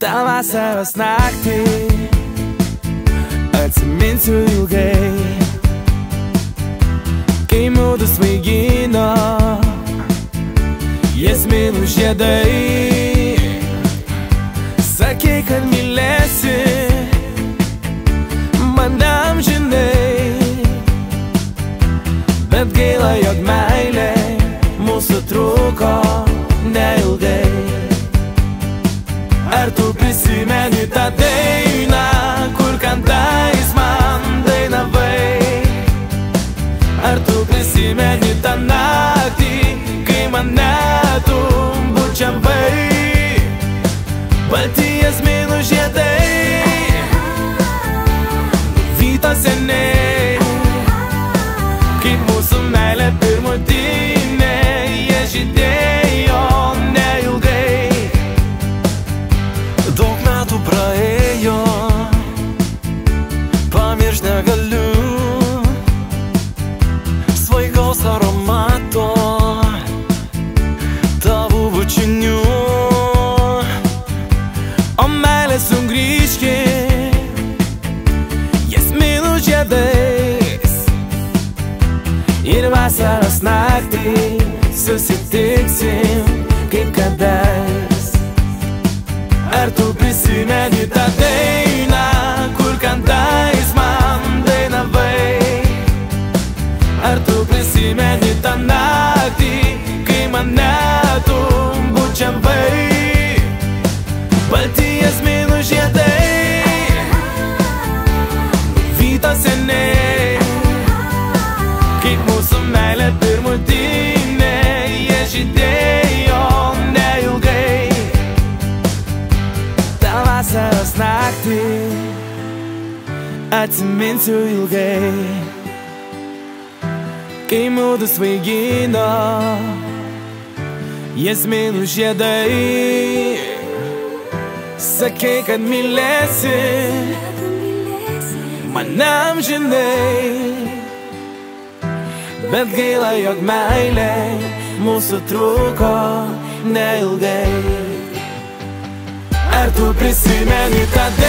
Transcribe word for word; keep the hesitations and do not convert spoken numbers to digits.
tą vasaros naktį atsiminsiu ilgai, kai mudu svaigino jazminų žiedai. Sakei, kad mylėsi mane amžinai, bet gaila, jog meilė mūsų truko neilgai. Ar tu prisimeni tą dainą, kur kantais man dainavai? Ar tu prisimeni tą naktį, kai mane tu bučiavai? Balti jazminų žiedai vyto seniai, kaip mūsų meilė pirmutinė, jie žydėjo neilgai. Daug metų praėjo, pamiršt negaliu svaigaus aromato tavo bučinių. O meilė sugrįžki jazminų žiedais, ir vasaros naktį susitiksim kaip kadais. Ar tu prisimeni tą dainą, kur kantais man dainavai? Ar tu prisimeni tą naktį, kai mane tu bučiavai? Balti jazminų žiedai vyto seniai, kaip mūsų meilė pirmutinė, jie žydėjo neilgai. Tą vasaros naktį atsiminsiu ilgai, kai mudu svaigino jazminų žiedai. Sakei, kad mylėsi mane amžinai, bet gaila, jog meilė mūsų truko neilgai. Ar tu prisimeni tą